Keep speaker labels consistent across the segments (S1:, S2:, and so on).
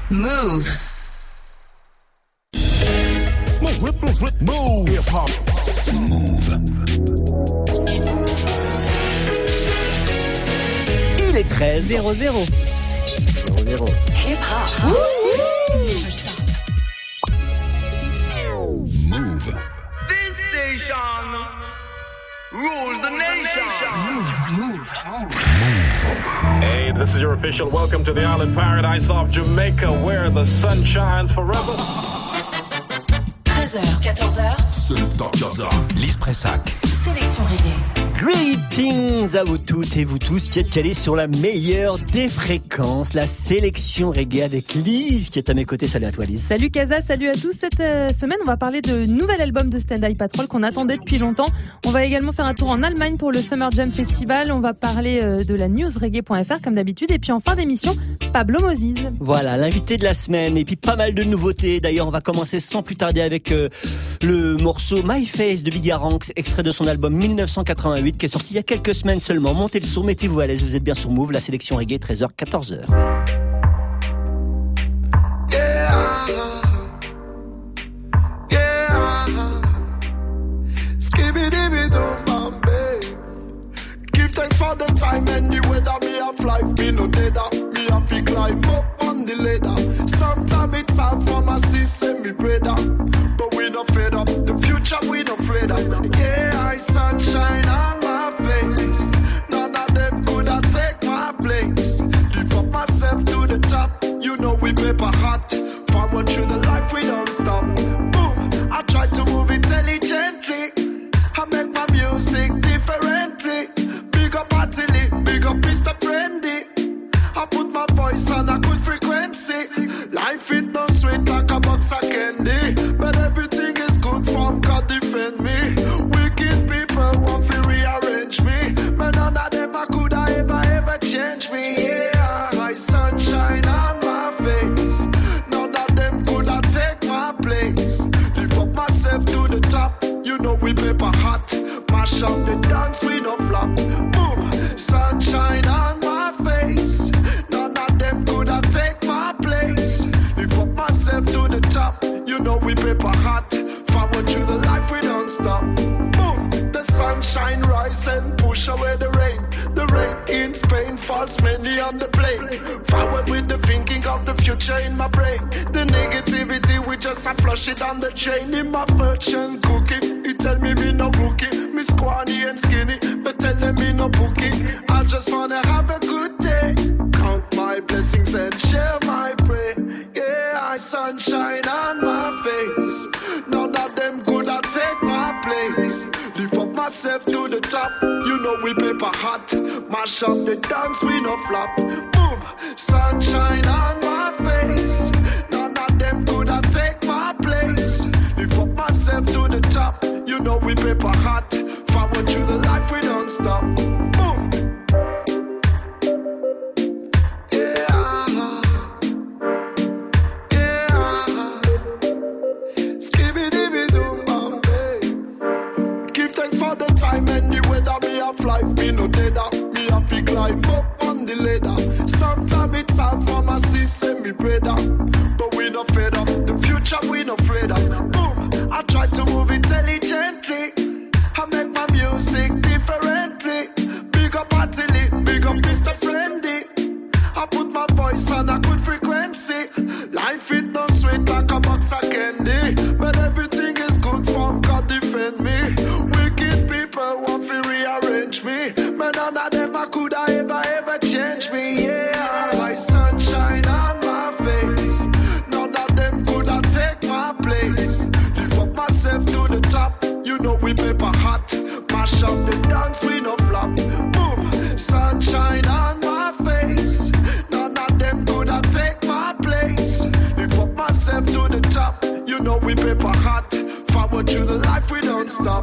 S1: Move.
S2: Move. Hip-hop. Move.
S3: Il est 13.
S4: 0-0.
S3: 0-0.
S1: Hip-hop.
S2: Move.
S5: This station rules the nation.
S6: Hey, this is your official welcome to the island paradise of Jamaica, where the sun shines forever.
S1: 13h, 14h.
S2: Selector Jazza. Lise Pressac.
S1: Sélection reggae.
S3: Greetings à vous toutes et vous tous qui êtes calés sur la meilleure des fréquences, la sélection reggae avec Lise qui est à mes côtés. Salut à toi Lise.
S4: Salut Kaza, salut à tous. Cette semaine, on va parler de nouvel album de Stand Eye Patrol qu'on attendait depuis longtemps. On va également faire un tour en Allemagne pour le Summer Jam Festival. On va parler de la newsreggae.fr comme d'habitude. Et puis en fin d'émission, Pablo Moses.
S3: Voilà, l'invité de la semaine et puis pas mal de nouveautés. D'ailleurs, on va commencer sans plus tarder avec le morceau My Face de Biggie Ranks, extrait de son album 1988 qui est sorti il y a quelques semaines seulement. Montez le son, mettez-vous à l'aise, vous êtes bien sur Move, la sélection reggae, 13h, 14h.
S7: Give thanks for the time and the weather. Me have life, me no deader. Me have to climb up on the ladder. Sometimes it's hard for my sister and me brother, but we not fed up. The future we not afraid of. Yeah, I sunshine on my face. None of them could have take my place. Lift up myself to the top. You know we paper hot. Forward through the life we don't stop. Boom, I try to move intelligently. I make my music differently. Big up Atili, big up Mr. Friendly. I put my voice on a good frequency. Life it no sweet like a box of candy, but everything is good from God defend me. Wicked people want to rearrange me, but none of them I could ever change me. Yeah, my sunshine on my face. None of them could have take my place. Lift up myself to the top. You know we paper hot. Mash up the dance, we no flop. Boom, sunshine on my face. None of them could have take my place. Lift up myself to the top. You know we paper hot. Forward through the life, we don't stop. Boom, the sunshine rise and push away the rain. The rain in Spain falls many on the plane. Forward with the thinking of the future in my brain. The negativity, we just a flush it on the drain. In my virgin cookie, he tell me no rookie. Me squanny and skinny, but tell them me no bookie. I just wanna have a good day. Count my blessings and share my prayer. Yeah, I sunshine on my face. None of them could have take my place. Lift up myself to the top. You know we paper hot. Mash up the dance, we no flop. Boom, sunshine on my face. None of them could have take my place. Lift up myself to the top. You know we paper hot. Forward through the life, we don't stop. Boom. Life, me no deader. Me have to climb up on the ladder. Sometimes it's hard for my sister and me brother, but we not fed up. The future we not afraid of. Boom, I try to move intelligently. I make my music differently. Big up Atili, big up Mr. Friendly. I put my voice on a good frequency. Life it no sweet like a box of candy, but everything is good from God defend me. Wicked people want to rearrange me, but none of them I could ever change me. Yeah, my sunshine on my face. None of them could have take my place. Lift up myself to the top. You know we paper hot. Mash up the dance, we no flop. Boom, sunshine on my face. None of them could have take my place. Lift up myself to the top. You know we paper hot. Forward through the life, we don't stop.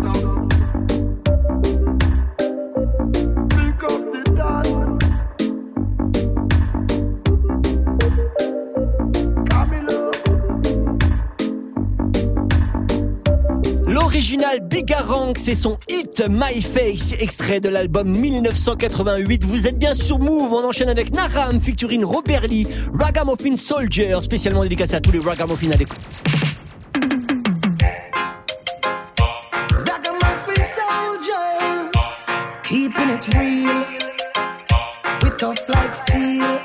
S3: L'original Bigaranx et son hit My Face, extrait de l'album 1988. Vous êtes bien sur Move, on enchaîne avec Naram featuring Robert Lee, Ragamuffin Soldier, spécialement dédicacé à tous les Ragamuffins à l'écoute.
S8: Ragamuffin soldiers, keeping it real, we tough like steel.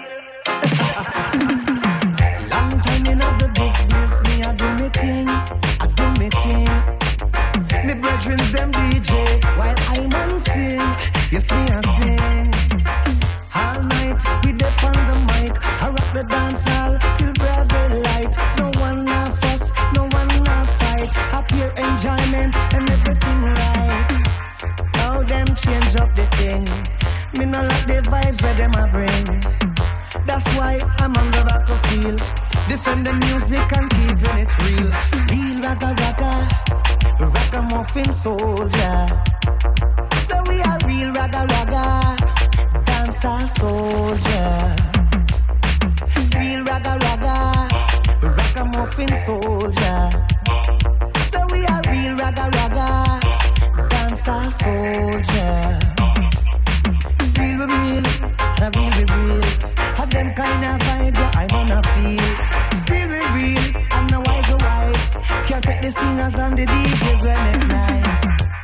S8: Long time in the business, me I do me thing, I do me thing. Me brethrens them DJ, while I man sing, yes me I sing. All night we dip on the mic, I rock the dance hall till broad daylight. No one na fuss, no one na fight, happy enjoyment and everything right. Now them change up the thing, me no like the vibes where them a bring. That's why I'm on the battlefield, defend the music and keeping it real. Real ragga ragga, ragamuffin soldier. So we are real ragga ragga, dancer soldier. Real ragga ragga, ragamuffin soldier. So we are real ragga ragga, dancer soldier. Real we real, and real we real. Have them kind of vibe that I wanna feel. Real we real, and the wise are wise. Can't take the singers and the DJs when it nice.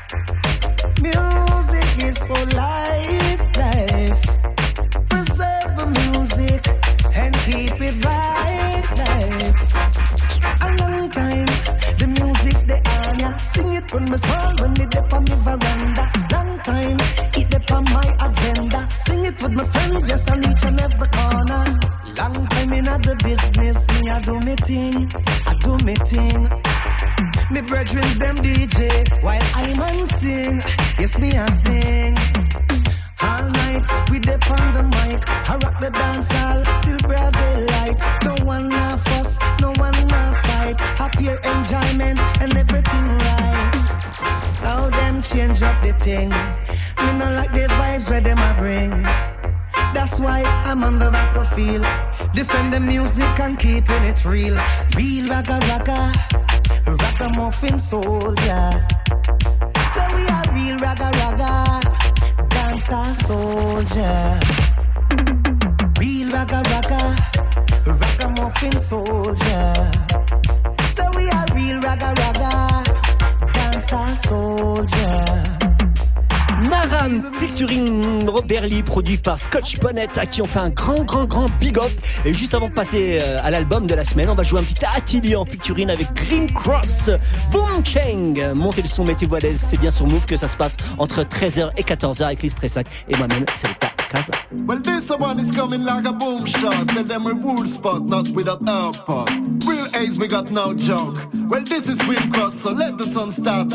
S8: Music is so life. Preserve the music and keep it life. A long time, the music they on ya. Sing it when me soul, when me dip on the veranda. Long time, it dip on my agenda. Sing it with my friends, yes, on each and every corner. Long time in the business, me I do me thing, I do me thing. Me brethrens them DJ, while I man sing, yes me I sing. All night we dip on the mic, I rock the dance hall till broad daylight. No one na fuss, no one na fight, happy enjoyment and everything right. Now them change up the thing, me not like the vibes where them a bring. That's why I'm on the battlefield, defend the music and keeping it real. Real ragga ragga, ragamuffin soldier. So we are real ragga ragga, dancer soldier. Real ragga ragga, ragamuffin soldier. So we are real ragga ragga, dancer soldier.
S3: Naram featuring Robert Lee, produit par Scotch Bonnet, à qui on fait un grand big up. Et juste avant de passer à l'album de la semaine, on va jouer un petit Attili en featuring avec Green Cross. Boom Cheng, montez le son, mettez-vous à l'aise, c'est bien sur Move que ça se passe entre 13h et 14h avec Lise Pressac et moi-même, c'est le tas Kaza.
S7: Well, this one is coming like a boom shot. Tell them we wood spot, not without airport. Real ace, we got no joke. Well, this is Green Cross, so let the sun start.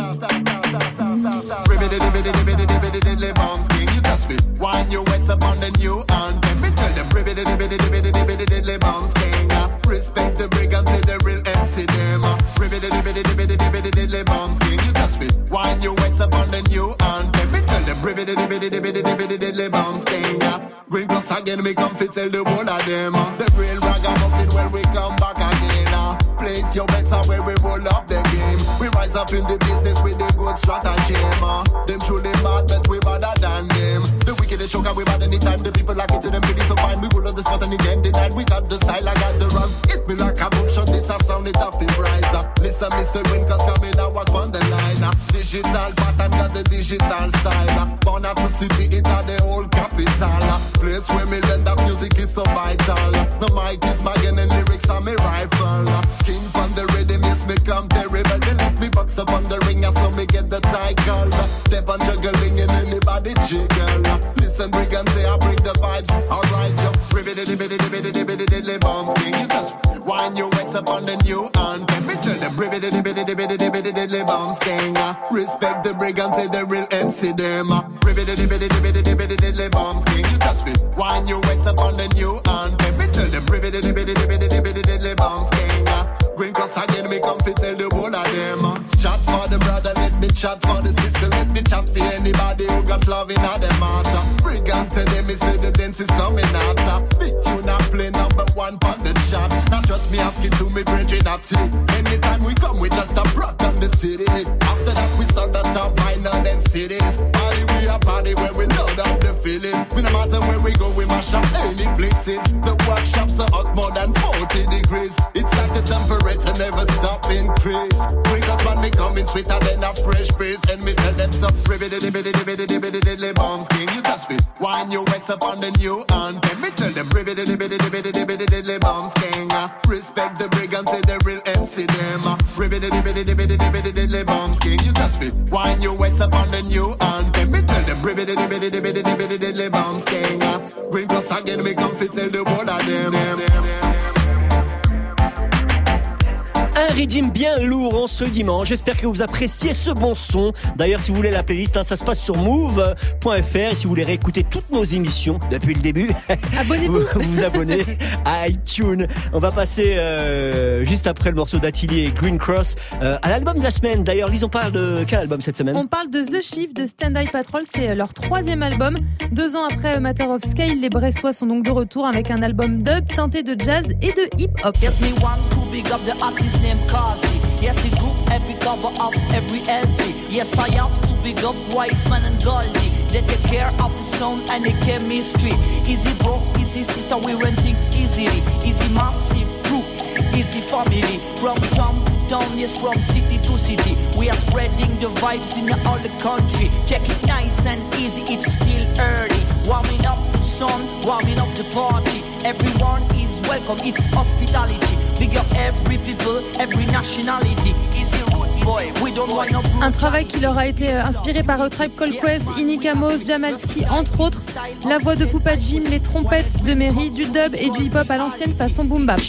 S7: Dibbidi bombs king, you just fit. Wine your waist up on the new anthem. Me tell them dibbidi bombs king. Respect the brigand till the real MC them. Dibbidi bombs king, you just fit. Wine your waist up on the new anthem. Me tell them dibbidi bombs king. Green Cross again, we come fit tell the whole of them. The real ragamuffin when we come back again. Place your bets on where we roll up the game. We rise up in the business with the good strategy. Them truly mad, but we better than them. The wickedest sugar we bad anytime. The people like it to them pretty so fine. We pull up the spot and again denied. We got the style, I got the run. Hit me like a boom shot, this a sound it off in rise. Listen, Mr. Green Cross coming out walk on the line. Digital pattern got the digital style. Born out to city, it are the whole capital. Place where me lend up music is so vital. The mic is my gun and lyrics are my rifle. King from the rhythm, yes me come terrible. They let me box up on the ring, so me get the title. Step on juggling and anybody jiggle. Listen, we can say I bring the vibes. Alright, yo. Ribbidi bombs king. You just wind your waist up on the new anthem. Me tell them ribbidi bombs king. Respect the brigand, say the real MC them. Ribbidi bombs king. You just fit. Wind your waist up on the new anthem. Me tell them ribbidi bombs king. Green Cross again, me come fit tell the whole of them. Chat for the brother, let me chat for the sister. Let me chat for anybody who got love in all them heart. Brigand tell them, me say the dance is coming out. Big tune and play number one on the chart. Not just me asking to me brethren, not you. Anytime we come we just a brought on the city. After that we start the top vinyl and cities. Party we a party where we load up the feelings. We no matter where we go, we mash up any places. The workshops are hot more than 40 degrees. It's like the temperature never stop increase. Bring us when we coming sweeter than a fresh breeze. And me tell them some ribbidi-dibbidi-dibbidi-dibbidi-dibbidi bombs king. You just feel wine your waist up on the new anthem. Me tell them ribbidi-dibbidi-dibbidi-dibbidi-dibbidi bombs king. Respect the brigand to the real MC them. Ribbidi-dibbidi-dibbidi-dibbidi bombs king. You just feel wine your waist up on the new anthem. Me tell them ribbidi-dibbidi-dibbidi-dibbidi bombs king. Bring us again, we come fit tell the world of them.
S3: Un rythme bien lourd en ce dimanche. J'espère que vous appréciez ce bon son. D'ailleurs, si vous voulez la playlist, ça se passe sur move.fr. Et si vous voulez réécouter toutes nos émissions depuis le début,
S4: abonnez-vous.
S3: vous abonnez à iTunes. On va passer juste après le morceau d'Atelier et Green Cross à l'album de la semaine. D'ailleurs, Lise, on parle de quel album cette semaine?
S4: On parle de The Shift de Stand Eye Patrol. C'est leur 3e album. 2 ans après Matter of Scale, les Brestois sont donc de retour avec un album dub teinté de jazz et de hip-hop.
S9: Kazi. Yes, he grew every cover of every LP. Yes, I have to big up Wiseman and Goldie. They take care of the sound and the chemistry. Easy bro, easy sister, we run things easily. Easy massive crew, easy family. From town to town, yes, from city to city. We are spreading the vibes in all the country. Check it nice and easy, it's still early. Warming up the sun, warming up the party. Everyone is welcome, it's hospitality. Big up every people, every nationality. Easy road boy, we don't want no.
S4: Un travail qui leur a été inspiré par Tribe Called Quest, Inika Mos, Jamalski, entre autres. La voix de Poupa Jim, les trompettes de Mary, du dub et du hip-hop à l'ancienne façon boom bap.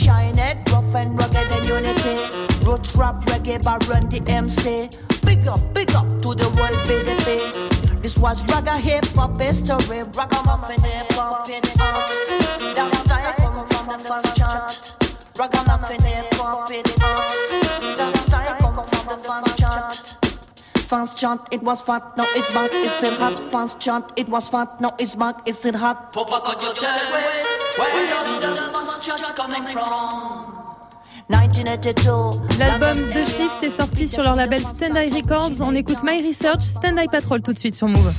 S9: Roots rap reggae by Run DMC. Big up to the world BDP. This was ragga hip hop history. Ragamuffin hip hop, it's art. That style come from the first chart. Ragamuffin hip hop, it's art. That style come from the first chart. Fast chant, it was fat, now it's back, it's still hot. Fast chant, it was fat, now it's back, it's still hot. Papa, could you tell where does the fast chant coming from? 1982.
S4: L'album The Shift est sorti sur leur label Stand Eye Records. On écoute My Research, Stand Eye Patrol tout de suite sur Move.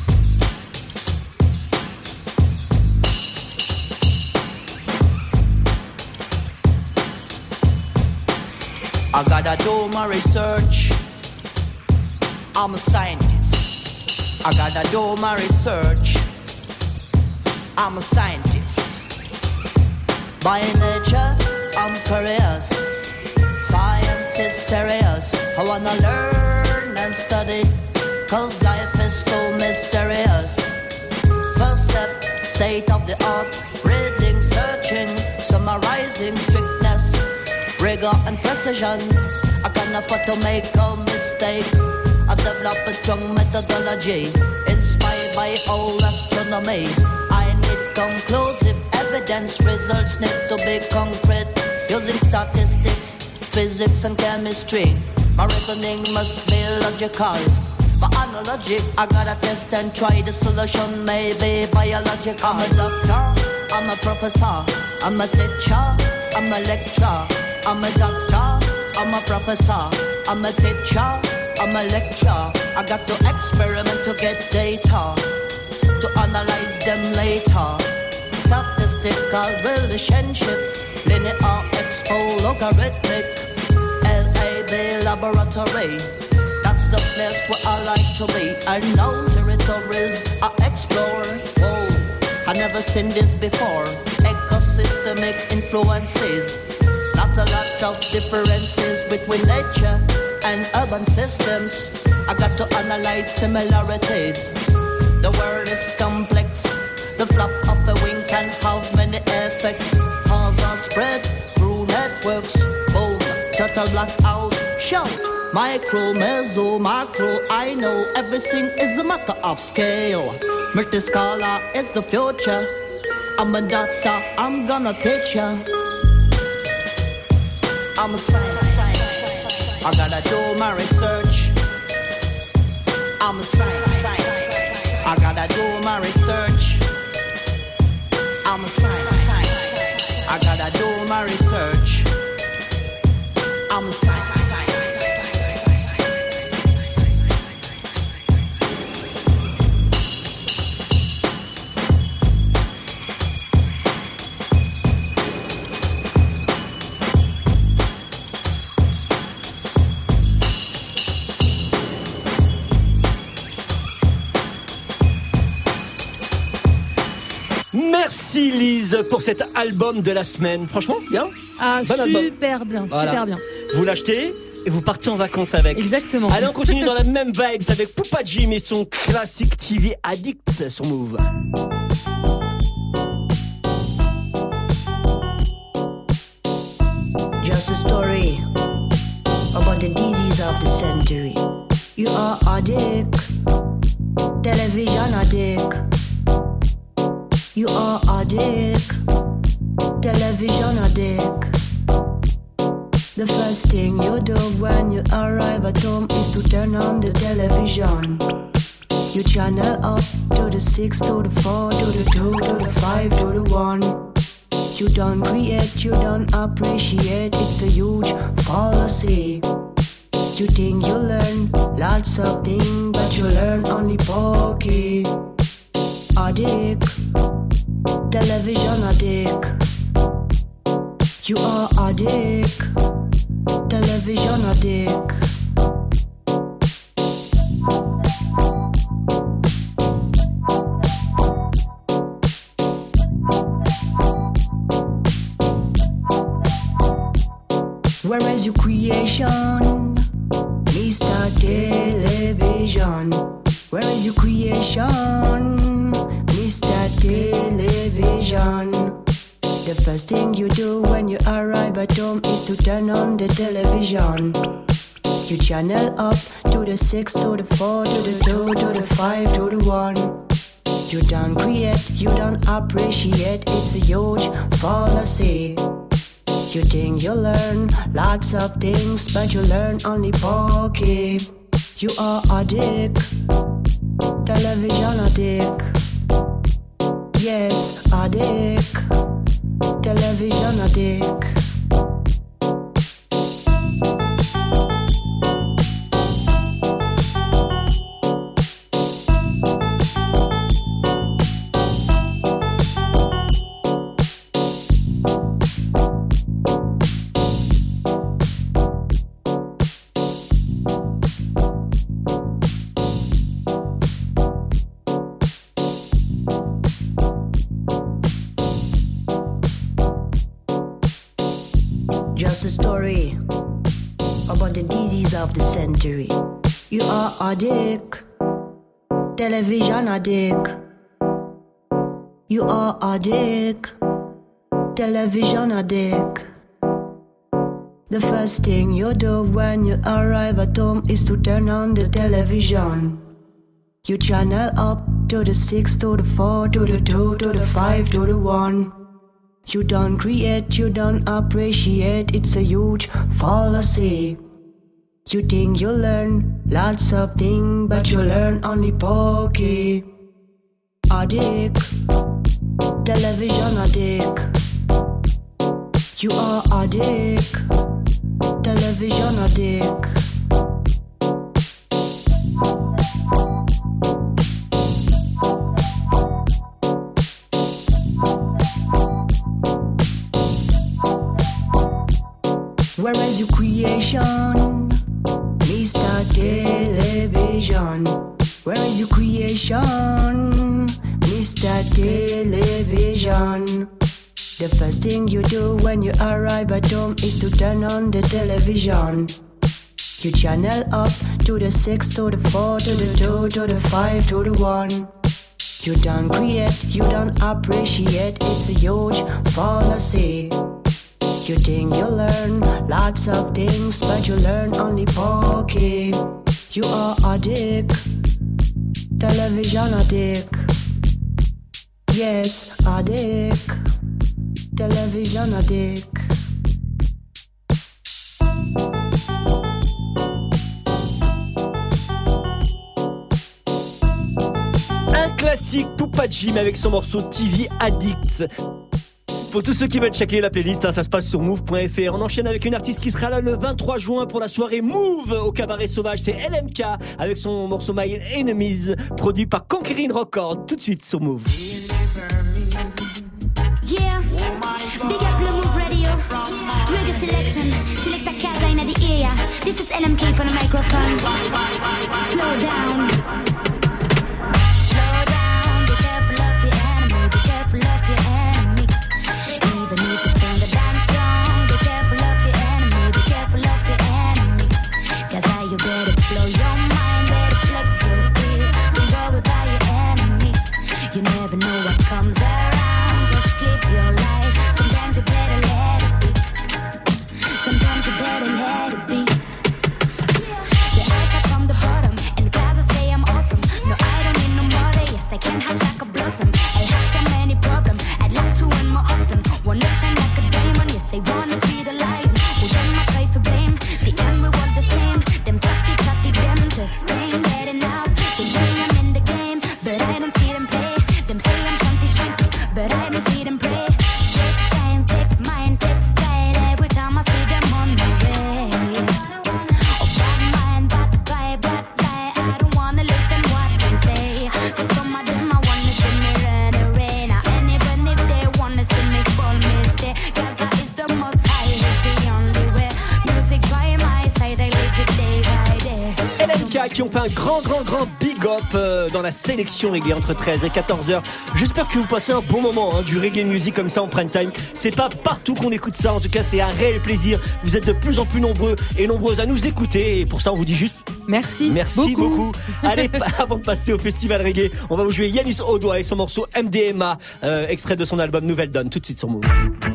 S9: I gotta do my research. I'm a scientist. I gotta do my research. I'm a scientist. By nature, I'm curious. Science is serious. I wanna learn and study, 'cause life is too mysterious. First step, state of the art. Reading, searching, summarizing, strictness, rigor and precision. I can't afford to make a mistake. I develop a strong methodology, inspired by old astronomy. I need conclusive evidence, results need to be concrete. Using statistics, physics and chemistry, my reasoning must be logical. My analogy, I gotta test and try the solution, maybe biological. I'm a doctor, I'm a professor, I'm a teacher, I'm a lecturer. I'm a doctor, I'm a professor, I'm a teacher, I'm a lecturer. I got to experiment to get data, to analyze them later. Statistical relationship, linear expo logarithmic, LAB laboratory. That's the place where I like to be. Unknown territories I explore. Whoa, I never seen this before. Ecosystemic influences. Not a lot of differences between nature and urban systems. I got to analyze similarities. The world is complex. The flap of a wing can have many effects. Hazard spread through networks. Boom, total blackout. Shout, micro, meso, macro. I know everything is a matter of scale. Multiscalar is the future. I'm a doctor, I'm gonna teach ya. I'm a scientist. I gotta do my research. I'm a scientist. I gotta do my research. I'm a scientist. I gotta do my research. I'm a scientist.
S3: Muse pour cet album de la semaine. Franchement, bien.
S4: Ah,
S3: bon album.
S4: Super bien,
S3: Voilà.
S4: super bien.
S3: Vous l'achetez et vous partez en vacances avec.
S4: Exactement.
S3: Allez, on continue dans la même vibes avec Poupa Jim et son classique TV Addict sur Move.
S10: Just a story about the disease of the century. You are addict, television addict. You are addict, television addict. The first thing you do when you arrive at home is to turn on the television. You channel up to the 6, to the 4, to the 2, to the 5, to the 1. You don't create, you don't appreciate, it's a huge fallacy. You think you learn lots of things, but you learn only pokey. Addict, television addict. You are addict, television addict. Where is your creation, Mr. Television? Where is your creation, Mr. Television? The first thing you do when you arrive at home is to turn on the television. You channel up to the 6, to the 4, to the 2, to the 5, to the 1. You don't create, you don't appreciate, it's a huge fallacy. You think you learn lots of things, but you learn only pokey. You are addict, television addict. Yes, addict, television addict. Just a story about the disease of the century. You are addict, television addict. You are addict, television addict. The first thing you do when you arrive at home is to turn on the television. You channel up to the 6, to the 4, to the 2, to the 5, to the 1. You don't create, you don't appreciate, it's a huge fallacy. You think you learn lots of things, but you learn only pokey. Addict, television addict. You are addict, television addict. Where is your creation, Mr. Television? Where is your creation, Mr. Television? The first thing you do when you arrive at home is to turn on the television. You channel up to the 6, to the 4, to the 2, to the 5, to the 1. You don't create, you don't appreciate, it's a huge fallacy. You think you learn lots of things, but you learn only pokey. You are addict, television addict. Yes, addict, television addict.
S3: Un classique Poupa Jim avec son morceau TV Addict. Pour tous ceux qui veulent checker la playlist, ça se passe sur move.fr. On enchaîne avec une artiste qui sera là le 23 juin pour la soirée Move au Cabaret Sauvage. C'est LMK avec son morceau My Enemies, produit par Conquering Records. Tout de suite sur Move.
S11: Yeah, big up le Move Radio. Reggae selection, select a casa in the area. This is LMK on the microphone. Slow down. Slow down, be careful of your enemy, be careful of your enemy. say wanna be the lion. Who them I try for blame? The end we want the same. Them chatty, them just ain't get enough. Them say I'm in the game, but I don't see them play. Them say I'm shanty, but I don't see them play. Take time, take mind, take style. Every time I see them on my way. Oh, bad mind, bad guy, bad guy. I don't wanna listen what them say. Cause some of them I wanna see me run away. Now, and even if they wanna see me fall, mistake. Cause I is the most high, is the only way. Music by my side, I live it day by day.
S3: LMK qui ont fait un grand big up dans la sélection reggae entre 13 et 14h. J'espère que vous passez un bon moment, du reggae music comme ça en prime time. C'est pas partout qu'on écoute ça, en tout cas c'est un réel plaisir. Vous êtes de plus en plus nombreux et nombreuses à nous écouter et pour ça on vous dit juste
S4: merci
S3: beaucoup. Allez, avant de passer au festival reggae, on va vous jouer Yanis Odoa et son morceau MDMA, extrait de son album Nouvelle Donne, tout de suite sur Move.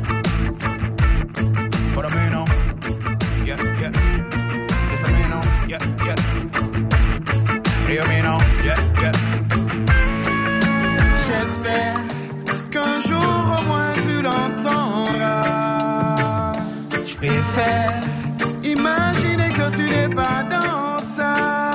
S12: J'espère qu'un jour au moins tu l'entendras. Je préfère imaginer que tu n'es pas dans ça.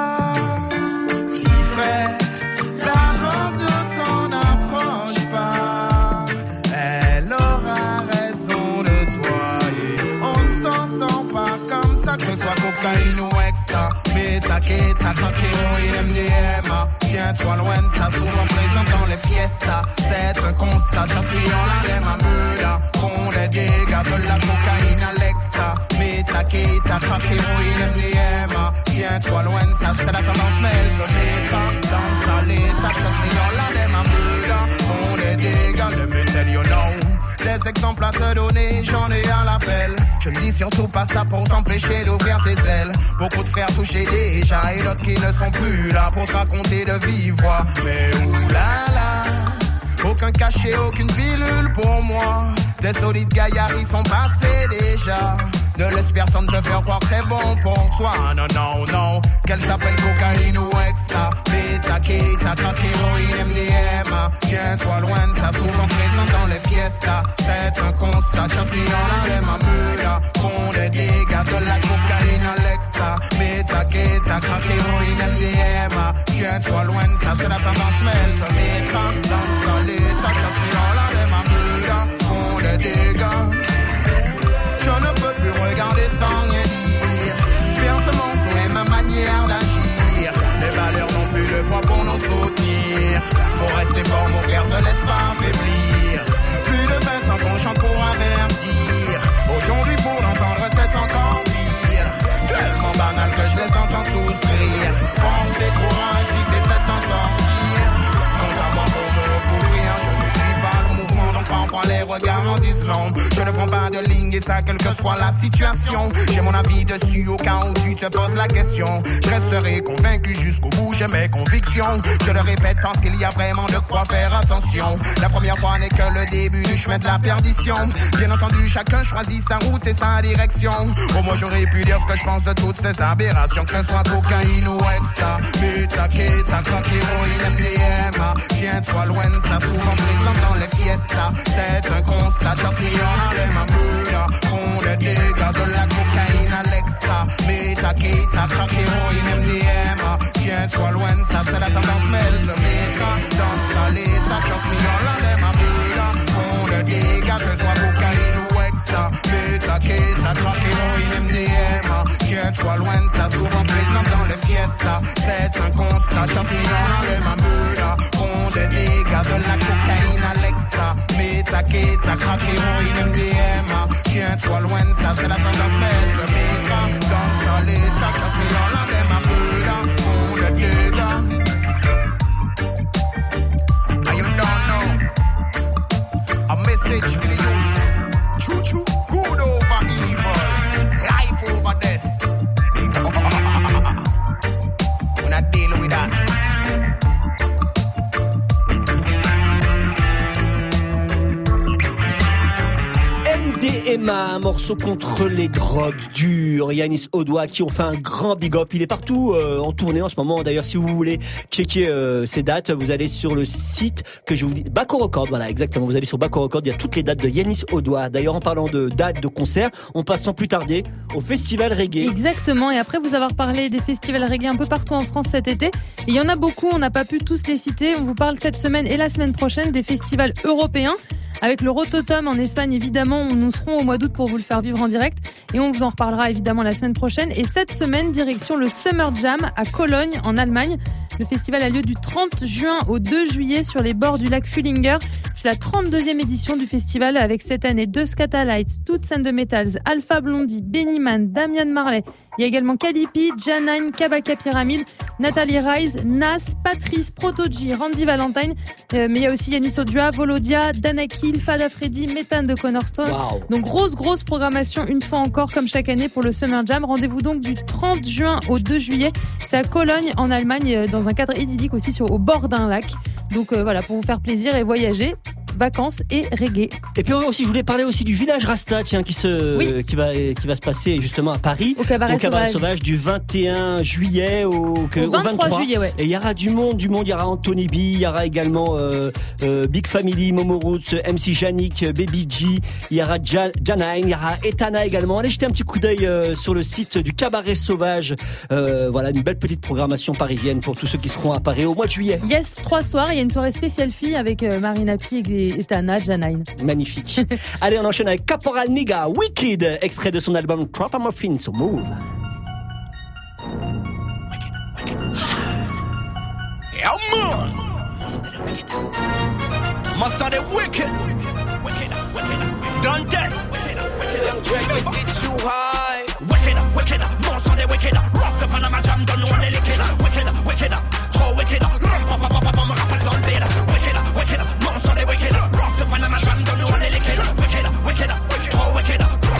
S12: Petit frère, la robe ne t'en approche pas. Elle aura raison de toi et on ne s'en sent pas comme ça. Que ce soit cocaïne ou extra, métaquette, ça craque, héroïne, MDMA. Tiens-toi loin de ça, souvent présent dans les fiestas. C'est un constat, j'aspire la même à Muda. Font des dégâts de la cocaïne à l'extra. Métaquette, ça craque, héroïne, MDMA. Tiens-toi loin de ça, c'est la tendance, mais elle se mettra dans sa l'état. J'aspire la même à Muda. Font des dégâts, let me tell you now. Des exemples à te donner, j'en ai à l'appel. Je ne dis surtout pas ça pour t'empêcher d'ouvrir tes ailes. Beaucoup de frères touchés déjà et d'autres qui ne sont plus là pour te raconter de vive voix. Mais oulala, aucun cachet, aucune pilule pour moi. Des solides gaillards, ils sont passés déjà. Ne laisse personne te faire croire que c'est bon pour toi. Non, non, non, qu'elle s'appelle cocaïne ou extra. Métaquette, ça craque, héroïne, MDMA. Tiens-toi loin de ça, souvent présent dans les fiestas. C'est un constat, j'aspire la même à Muda. Font des dégâts de la cocaïne à l'extra. Métaquette, ça craque, héroïne, MDMA. Tiens-toi loin de ça, c'est la tendance, mais elle se mettra dans sa l'état. J'aspire la même à Muda. Font des dégâts. Je ne peux plus regarder sans rien dire. Faire ce morceau est ma manière d'agir. Les valeurs n'ont plus de poids pour nous soutenir. Faut rester fort, mon frère, te laisse pas affaiblir. Plus de 20 ans qu'on chante pour avertir. Aujourd'hui, pour l'entendre, c'est encore pire. Tellement banal que je les entends tous rire. Force et courage si t'essaies d'en sortir. Quant à moi, pour me couvrir, je ne suis pas le mouvement, donc parfois les regards en disent l'ombre. Je ne prends pas de ligne et ça, quelle que soit la situation. J'ai mon avis dessus au cas où tu te poses la question. Je resterai convaincu jusqu'au bout, j'ai mes convictions. Je le répète parce qu'il y a vraiment de quoi faire attention. La première fois n'est que le début du chemin de la perdition. Bien entendu, chacun choisit sa route et sa direction. Au moins j'aurais pu dire ce que je pense de toutes ces aberrations. Que ce soit cocaïne ou extra, métaquette, ça craque, héroïne, MDMA. Tiens-toi loin de ça, souvent présent dans les fiestas. C'est un constat, j'aspire la même à Muda. Font des dégâts de la cocaïne à l'extra. Métaquette, ça craque, héroïne, MDMA. Tiens-toi loin de ça, c'est la tendance, mais elle se mettra dans sa l'état. J'aspire la même à Muda. Font des dégâts, que ce soit cocaïne ou extra. Métaquette, ça craque, héroïne, MDMA. Tiens-toi loin de ça, souvent présent dans les fiestas. C'est un constat, j'aspire la même à Muda. Font des dégâts de la cocaïne à l'extra. Métaquette, ça craque, héroïne, MDMA. Tiens-toi loin de ça, c'est la tendance, mais elle se mettra dans sa l'état. J'aspire la même à Muda. Font des dégâts. And you don't know. A message for the youth. Choo-choo, good over evil. Life over death. We're not dealing with that.
S3: Emma, un morceau contre les drogues dures. Yanis Odoa qui ont fait un grand big up. Il est partout en tournée en ce moment. D'ailleurs, si vous voulez checker ces dates, vous allez sur le site que je vous dis, Baco Record. Voilà, exactement. Vous allez sur Baco Record, il y a toutes les dates de Yanis Odoa. D'ailleurs, en parlant de dates de concerts, on passe sans plus tarder au Festival Reggae.
S4: Exactement. Et après vous avoir parlé des festivals reggae un peu partout en France cet été, et il y en a beaucoup. On n'a pas pu tous les citer. On vous parle cette semaine et la semaine prochaine des festivals européens. Avec le Rototom en Espagne, évidemment, nous serons au mois d'août pour vous le faire vivre en direct. Et on vous en reparlera évidemment la semaine prochaine. Et cette semaine, direction le Summer Jam à Cologne, en Allemagne. Le festival a lieu du 30 juin au 2 juillet sur les bords du lac Fullinger. C'est la 32e édition du festival avec cette année deux Scatalites, Toots and the Metals, Alpha Blondie, Benny Man, Damian Marley. Il y a également Calipi, Janine, Kabaka Pyramid, Nathalie Rise, Nas, Patrice, Protoji, Randy Valentine. Mais il y a aussi Yanis Odoa, Volodia, Dana Kill, Fada Freddy, Methane de Cornerstone.
S3: Wow.
S4: Donc grosse programmation une fois encore comme chaque année pour le Summer Jam. Rendez-vous donc du 30 juin au 2 juillet. C'est à Cologne en Allemagne dans un cadre idyllique aussi au bord d'un lac. Donc voilà, pour vous faire plaisir et voyager. Vacances et reggae.
S3: Et puis aussi, je voulais parler aussi du village Rasta, tiens, qui va se passer justement à Paris,
S4: au Cabaret
S3: Sauvage du 21 juillet au 23
S4: juillet, ouais.
S3: Et il y aura du monde, il y aura Anthony B, il y aura également Big Family, Momo Roots, MC Janik, Baby G, il y aura Janine, il y aura Etana également. Allez jeter un petit coup d'œil sur le site du Cabaret Sauvage. Voilà, une belle petite programmation parisienne pour tous ceux qui seront à Paris au mois de juillet.
S4: Yes, 3 soirs, il y a une soirée spéciale fille avec Marina Pi et Etana, Janine.
S3: Magnifique. Allez, on enchaîne avec Caporal Nigga, Wicked, extrait de son album Trap Muffin sur Move.
S2: Yeah, man. Master the wicked. Done test.
S5: Too high.
S2: Wicked. Master the wicked. Rock the Panama Jam, don't know what they wicked. Trop wicked. Rum, rappel dans le bed. Wicked. Master the wicked. Rock the Panama Jam, don't know what they wicked. Trop wicked.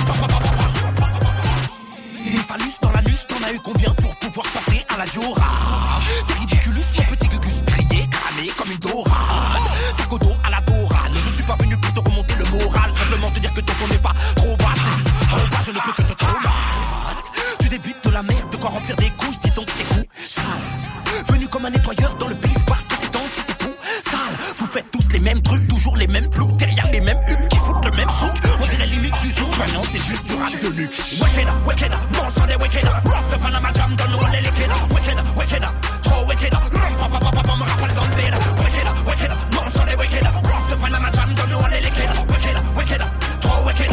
S2: Des phallus dans l'anus, t'en as eu combien pour pouvoir passer à la Diora? T'es ridiculus, mon petit gugus, crié, cramé comme une dorade. Sac au dos à la dorade. Je ne suis pas venu pour te remonter le moral, simplement te dire que ton son n'est pas trop bas, c'est juste trop bas, je ne peux que te traumater. Tu débites de la merde, de quoi remplir des couches, disons tes coups sales. Venu comme un nettoyeur dans le bis parce que c'est temps, si c'est tout sale. Vous faites tous les mêmes trucs, toujours les mêmes ploucs, derrière les mêmes hucs qui foutent le même souk. On dirait limite du zouk, ben non, c'est juste du rap de nuque. Wicked, monster des wicked. Rock the Panama Jam, donne-nous les liquides. Wicked, trop wicked. Rum, rappel dans le bed. Wicked, monster des wicked. Rock the Panama Jam, donne-nous les liquides. Wicked, trop wicked.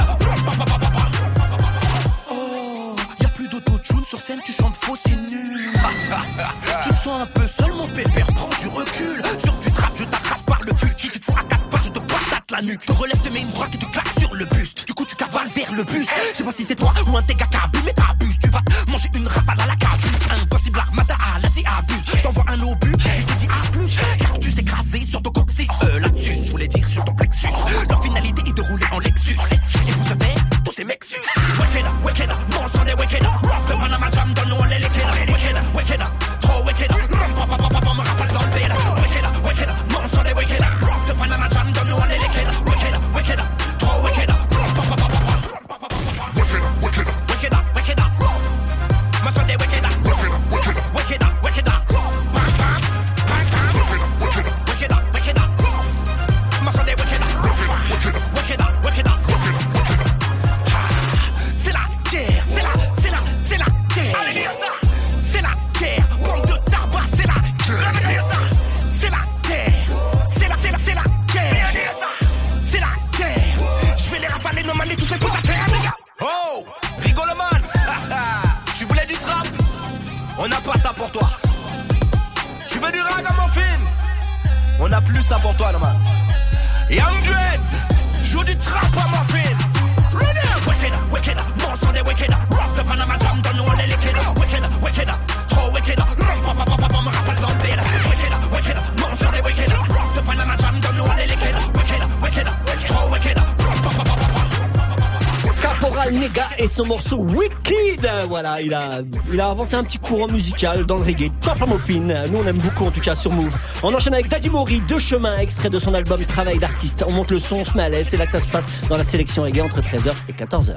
S2: Oh, y'a plus d'autotune sur scène, tu chantes faux, c'est nul. Tu te sens un peu seul, mon pépère, prends du recul. Sur du trap, je t'attrape par le cul. Si tu te fous à 4 pattes, je te patate la nuque. Te relève, te mets une droite et te claque sur le buste. Du coup, tu cavales vers le bus. Je sais pas si c'est toi ou un dégât qui abuse, mais t'abuses. Tu vas te manger une rafale à la cabine. Impossible armada à la abuse. Je t'envoie un obus et je te dis à plus. Cactus écrasé sur ton coccyx. Lapsus, je voulais dire sur ton plexus. Leur finalité est de rouler en Lexus. Et vous savez, tous ces mexus. Wicked, monster des wicked. Rock the Panama Jam, donne-nous les liquides. Wicked, trop wicked. Rum, rappel dans le bed. Wicked, monster des wicked. Rock the Panama Jam, donne-nous les liquides. Wicked, trop wicked. Wicked, monster des wicked. Wicked. Monster des wicked. Wicked. C'est la guerre, c'est la guerre. C'est la guerre, bande de tabac, c'est la guerre. C'est la guerre, c'est la guerre. C'est la guerre. Je vais les ravaler, normalement, tous ces coups à terre, les gars. Oh, rigole man. Tu voulais du trap? On n'a pas ça pour toi. Tu veux du ragamuffin? On n'a plus ça pour toi, man. Young Dreads, joue du trap à muffin. Wicked, monster des wicked. Rock the Panama Jam, donne-nous les liquides. Wicked, trop wicked. Rum, rappel dans le bed. Wicked, monster des wicked. Rock the Panama Jam, donne-nous les liquides. Wicked, trop wicked.
S3: Caporal Mega et son morceau Wicked. Voilà, il a inventé un petit courant musical dans le reggae. Chop Mopin. Nous on aime beaucoup en tout cas sur Move. On enchaîne avec Daddy Mori, Deux Chemins, extrait de son album Travail d'artiste. On monte le son, on se met à l'aise. C'est là que ça se passe dans la sélection reggae entre 13h et 14h.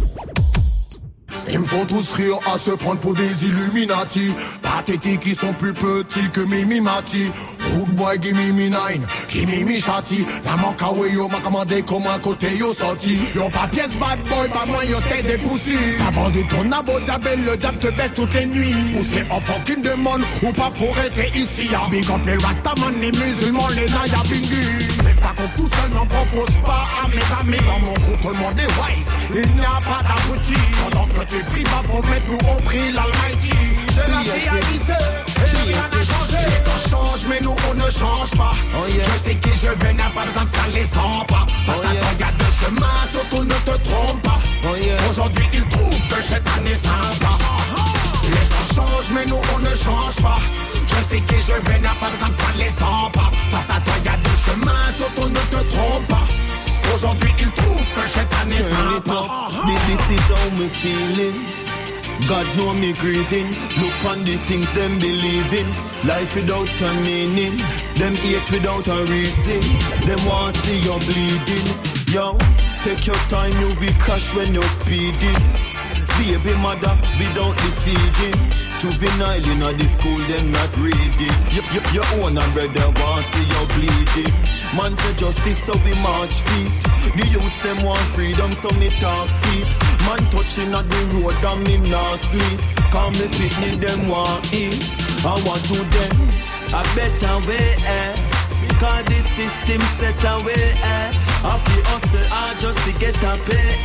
S7: Ils me font tous rire à se prendre pour des Illuminati. Pathétiques, ils sont plus petits que Mimi Mati. Rude boy, give me nine, give me shati. La manque à yo m'a commandé comme un côté yo sorti. Yo pas pièce bad boy, bah moi yo c'est des poussis. T'as vendu ton abo diable, le diable te baisse toutes les nuits. Ou c'est enfant qui demande, ou pas pour être ici. Big up les Rastaman, les musulmans, les Naya Bingu. C'est pas qu'on tout seul n'en propose pas à mes amis. Dans mon groupe tout le monde est wise, il n'y a pas d'abruti. Pendant que tu pries, bah faut mettre nous on prie l'Almighty. C'est la réalité, et rien n'a changé. Les temps changent, mais nous on ne change pas. Je sais qui je vais, n'a pas besoin de faire les 100 pas. Face à toi, garde le chemin, surtout ne te trompe pas. Aujourd'hui, ils trouvent que cette année sympa. Les temps changent, mais nous on ne change pas. Je sais qui je vais, n'a pas besoin de faire les 100 pas. Face à toi, garde le chemin, surtout ne te trompe pas. Aujourd'hui, ils trouvent que cette année sympa.
S13: This is how me feeling. God know me grieving. Look on the things them believe in. Life without a meaning. Them hate without a reason. Them want see you bleeding. Yo, take your time, you'll be crushed when you're speeding. Baby mother without the feeding. Juvenile in the school, them not reading. Your own brother want see you bleeding. Man say justice, so we march feet. The youth them want freedom, so me talk feet. Man touching at the road and me not sleep. Call me picnic, them want eat. I want to them a better way, Cause the system set away, I feel hustle hard just to get a pay,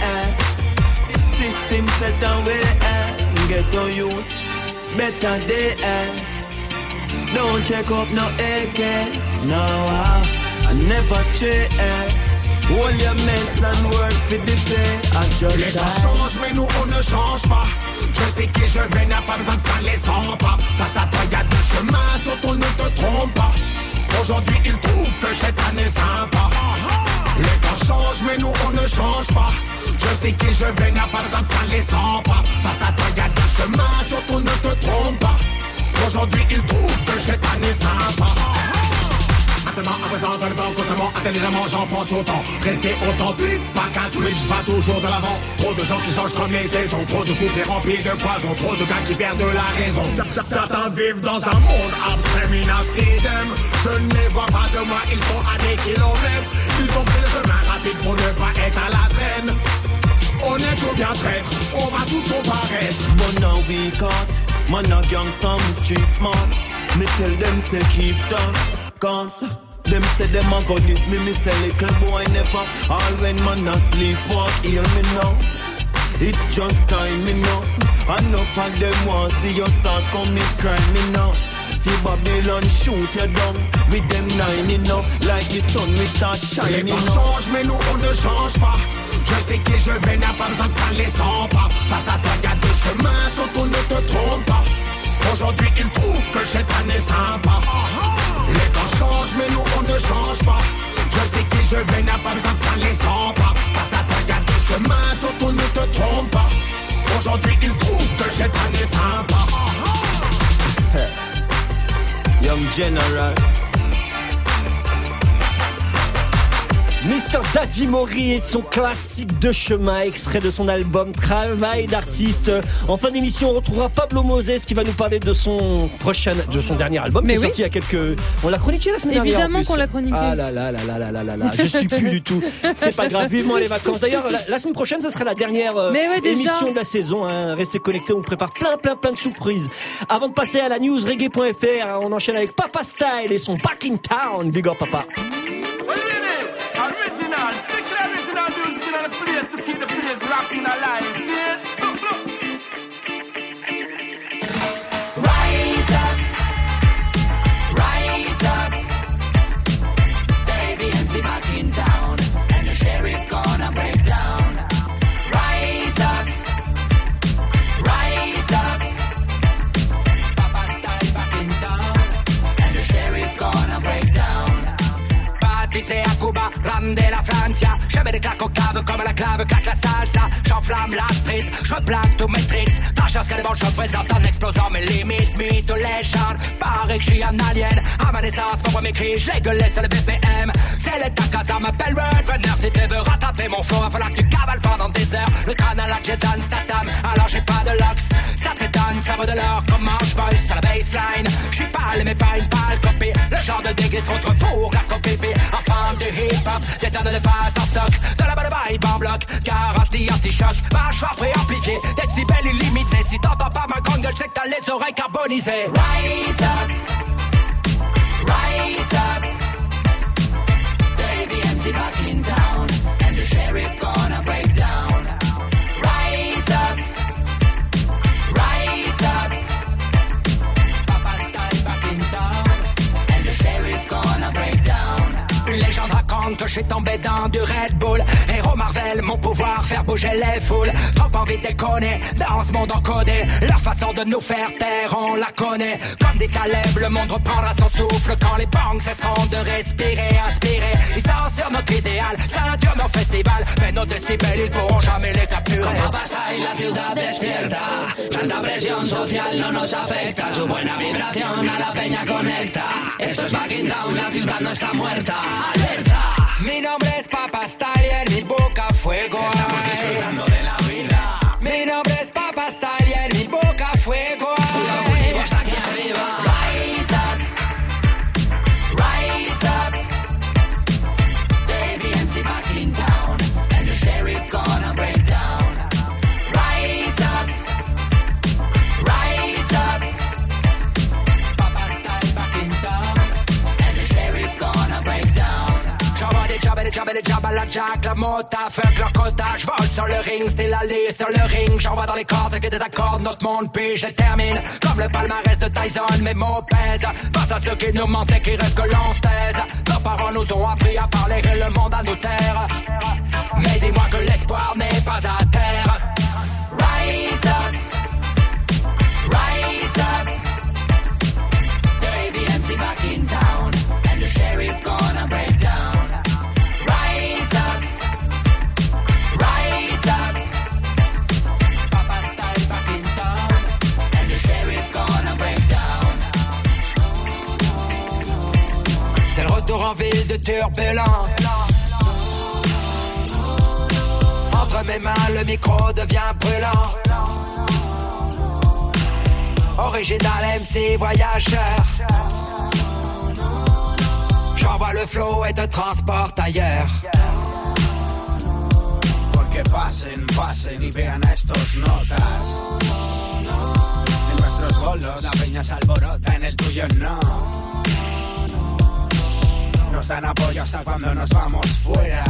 S13: System set away, get on youth, better day, Don't take up no AK, no, I never stray, Hold your meds and work for the pay. I just
S7: les temps changent, mais nous on ne change pas. Je sais qui je vais, n'a pas besoin de faire les 100 pas. Face à toi, y'a deux chemins, surtout ne te trompe pas. Aujourd'hui, ils trouvent que cette année sympa. Les temps changent, mais nous on ne change pas. Je sais qui je vais, n'a pas besoin de faire les 100 pas. Face à toi, y'a deux chemins, surtout ne te trompe pas. Aujourd'hui, ils trouvent que cette année sympa. Maintenant, à présent, dans le temps, constamment, intelligemment, j'en pense autant. Rester authentique, pas qu'un switch va toujours de l'avant. Trop de gens qui changent comme les saisons. Trop de couples remplis de poison. Trop de gars qui perdent la raison. Certains vivent dans un monde abstrait, minacidem. Je ne les vois pas de moi, ils sont à des kilomètres. Ils ont pris le chemin rapide pour ne pas être à la traîne. On est tout bien traître, on va tous comparaître.
S13: But now we caught, man a gangsta, me street smart. Me tell them say keep down. Cause them say them a go this me say little boy never. All when man a sleepwalk, hear me now. It's just time me now. Enough of them want see you start commit crime me now. See Babylon shoot you down with them 9 you know. Like the sun we start shining.
S7: Les temps changent mais nous on ne change pas. Je sais qui je vais, n'a pas besoin de faire les 100 pas. Face à toi y'a deux chemins, surtout ne te trompe pas. Aujourd'hui ils trouvent que cette année sympa. Les temps changent mais nous on ne change pas. Je sais qui je vais, n'a pas besoin de faire les 100 pas. Face à toi y'a deux chemins, surtout ne te trompe pas. Aujourd'hui ils trouvent que cette année sympa.
S13: Young General
S3: Mr. Daddy Mori et son classique de chemin, extrait de son album Travail d'artiste. En fin d'émission, on retrouvera Pablo Moses qui va nous parler de son dernier album qui est sorti il y a quelques... On l'a chroniqué la semaine dernière.
S4: Évidemment qu'on l'a chroniqué.
S3: Ah là là là là là là là là, je suis plus du tout. C'est pas grave, vivement les vacances. D'ailleurs, la semaine prochaine, ce sera la dernière émission de la saison. Hein. Restez connectés, on vous prépare plein de surprises. Avant de passer à la news reggae.fr, on enchaîne avec Papa Style et son Back in Town. Big up Papa.
S14: Original, stick to the original music in the place to keep the place rocking alive. See it?
S15: Rise up, Davey MC back in town, and the sheriff gonna break down. Rise up, Papa Style back in town, and the sheriff gonna break down. là, j'enflamme la street, je plaque tous mes tricks. Dangerous cannibal, je présente en explosant mes limites. Mythe ou légende, pareil que je suis un alien. À ma naissance, mon premier cri, je l'ai gueulé sur le BPM. C'est l'état quand ça m'appelle Roadrunner. Si tu veux rattraper mon flow, il va falloir que tu cavales pendant des heures. Le canal à Jason Statham, alors j'ai pas de locks. Ça t'étonne, ça vaut de l'or, comment je bosse sur la baseline. Je suis pâle mais pas une pâle copie. Le genre de dégriffe contre four, la copie. Enfant du hip-hop, des tonnes de phase en stock. De la balle vibe en bloc, garantie anti-choc. Mâchoire préamplifiée, décibels illimités. Si t'entends pas ma grande gueule, c'est que t'as les oreilles carbonisées. Rise up, rise up. Davey MC back in town, and the sheriff gonna break down. Rise up, rise up. Papa style back in town, and the sheriff gonna break down. Une légende raconte que je suis tombé dans du Red Bull. Héros Marvel, mon pouvoir, faire bouger les foules. Trop envie de déconner, dans ce monde encodé. Leur façon de nous faire taire, on la connaît. Comme des Caleb, le monde reprendra son souffle. Quand les banques cesseront de respirer, inspirer. Ils sont sur notre idéal, ceinture nos festivals. Mais nos décibels, ils pourront jamais les capturer.
S16: Como pasa y la ciudad despierta. Tanta presión social no nos afecta. Su buena vibración a la peña conecta. Esto es Back in Town, la ciudad no está muerta. ¡Alerta!
S15: Mi nombre es Papa Style y en mi boca fuego hay.
S16: Estamos disfrutando de la vida.
S15: Mi nombre es Papa Style y en mi boca fuego hay.
S16: Lo cultivo hasta aquí arriba.
S15: Rise up, rise up.
S16: Davey MC back in town, and the sheriff gonna break down.
S15: Rise up, rise up.
S16: Papa style back in town, and the sheriff gonna break down.
S15: J'envoie des jobs à la jack, la mota, fuck leur quota. J'vole sur le ring, style allé sur le ring. J'envoie dans les cordes, que des accords, notre monde, puis je termine. Comme le palmarès de Tyson, mes mots pèsent. Face à ceux qui nous mentent et qui rêvent que l'on se taise. Nos parents nous ont appris à parler et le monde à nous taire. Mais dis-moi que l'espoir n'est pas à terre. Rise up, rise up.
S16: Davey MC back in town, and the sheriff gonna break down.
S15: Rise up, rise up.
S16: Papa style back in town, and the sheriff gonna break down.
S15: C'est le retour en ville de Turbulent. Entre mes mains, le micro devient brûlant. Original MC voyageur. J'envoie le flow et te transporte ailleurs.
S12: Porque pasen, pasen y vean a estos notas. En nuestros bolos la peña se alborota, en el tuyo no. Nos dan apoyo hasta cuando nos vamos fuera.